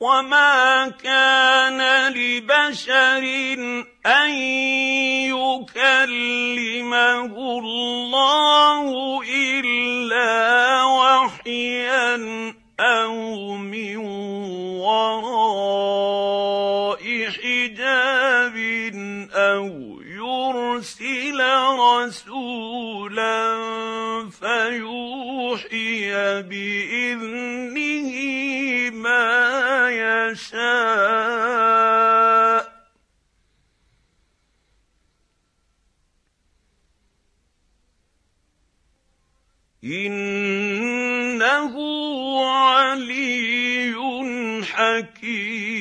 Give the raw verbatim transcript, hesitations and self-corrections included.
وما كان لبشر أن يكلمه الله إلا وحيا أو من وراء حجاب أو يرسل رسولا فيوحي بإذنه ما يشاء إنه علي حكيم.